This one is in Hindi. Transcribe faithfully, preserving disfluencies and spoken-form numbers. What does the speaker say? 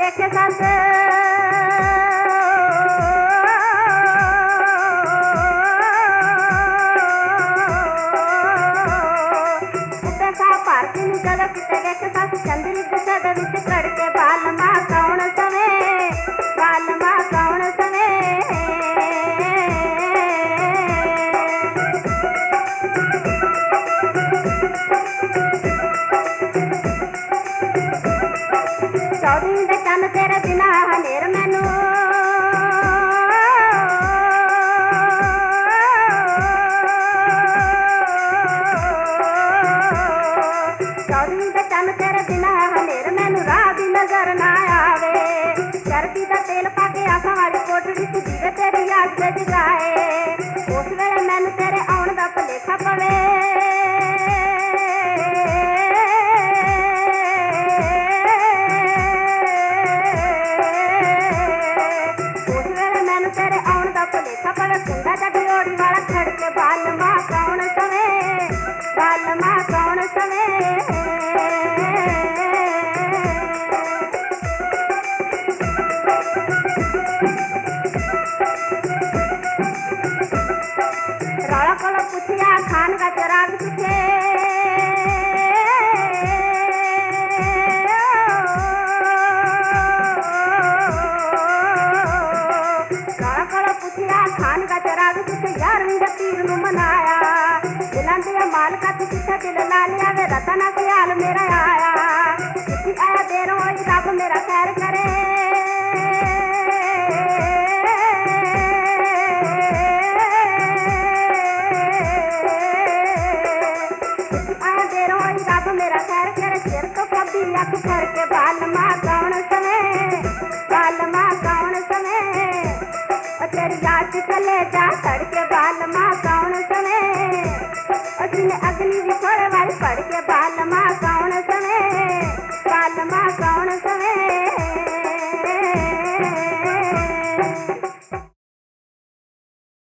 वेखे सस भारती जद किते वेखे सस चंदरी दिशा दे विच कड़के बाल मां कौन सवे बाल मां कौन सवे चौधरी दे चंद तेरे बिना हनेर मैनू चौधरी दे चंद तेरे बिना हनेर मैनू राह दी नजर ना आवे चरबी दा तेल पाके आंखां वाली कोठड़ी च दीवे तेरी याद ते जगाए उस वेले मैनू तेरे आउण दा भलेखा पवे तेरे आउण दा भलेखा पवे कुंडा जगोड़ी वाला खड़के बाल मां कौन सवे बाल मां कौन सवे रौला कोला पुछिया खान का चराग तुझे खान का चराग किसे यारवीं दे पीर नू मनाया दिलां दिया मालका तू किसे दिल ला लिया वे रतना ख्याल मेरा आया किसी आया देर होई रब मेरा खैर करे किसी आया देर होई रब मेरा खैर करे सिर तो कभी अख भर के बाल मां कौन सवे बाल मां कौन सवे तेरी याद चले जा तड़के बाल मां कौन सवे उसने अग्नि भी थोड़े वाली पड़ के बाल मां कौन सवे बाल मां कौन सवे